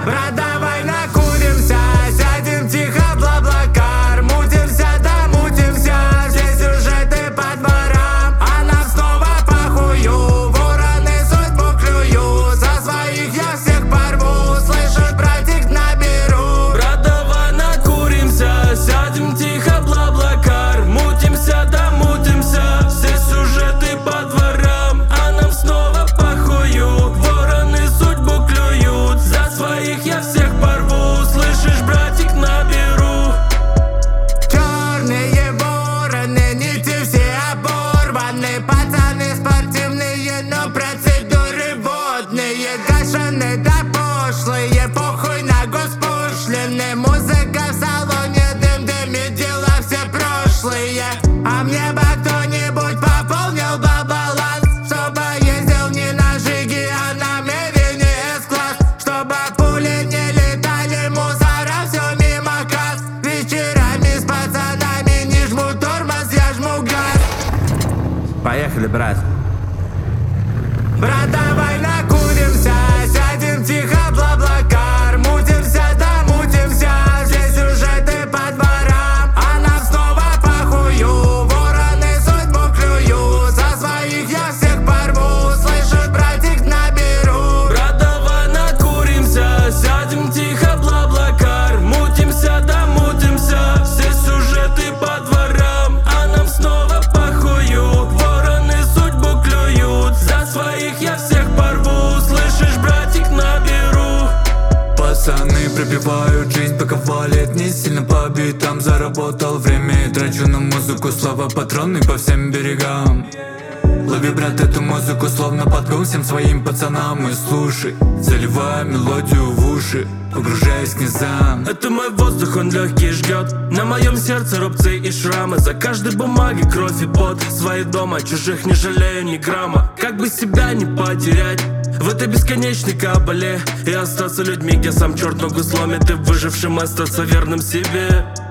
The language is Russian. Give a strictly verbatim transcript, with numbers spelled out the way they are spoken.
Брат, давай накуримся, сядем тихо в Блаблакар. Мутимся, да мутимся, все сюжеты по дворам. А нам снова похую, вороны судьбу клюют. За своих я всех порву, слышишь, братик, наберу. Брат, давай накуримся, сядем тихо в Блаблакар. Мутимся, да мутимся, все сюжеты по дворам. А нам снова похую, вороны судьбу клюют. За своих я всех порву, слышишь, братик, наберу. Черные вороны, нити все оборваны. Пацаны спортивные, но процедуры водные. Гашены да пошлые, похуй на госпошлины. Музыка в салоне, дым дымит, дела все прошлые. А мне бы кто-нибудь пополнил бы баланс, чтобы ездил не на Жиге, а на Мевине С-класс. Чтобы пули не летали, мусора все мимо касс. Вечерами с пацанами не жму тормоз, я жму газ. Поехали, брат. Брат, давай накуримся, сядем тихо в Блаблакар. Мутимся, да мутимся, все сюжеты по дворам. А нам снова похую, вороны судьбу клюют. За своих я всех порву, слышишь, братик, наберу. Брат, давай накуримся, сядем тихо в Блаблакар. Мутимся, да мутимся, все сюжеты по дворам. А нам снова похую, вороны судьбу клюют. За своих я всех порву, слышишь, братик, наберу. Пацаны пробивают жизнь, пока валит. Не сильно по битам заработал время и трачу на музыку. Слова патроны по всем берегам. Лови, брат, эту музыку, словно подгон всем своим пацанам. И слушай, заливая мелодию в уши, погружаясь к низам. Это мой воздух, он легкий жгет. На моем сердце рубцы и шрамы. За каждой бумаги кровь и пот. Свои дома, чужих не жалею ни грамма. Как бы себя не потерять в этой бесконечной кабале и остаться людьми, где сам черт ногу сломит. И выжившим остаться верным себе.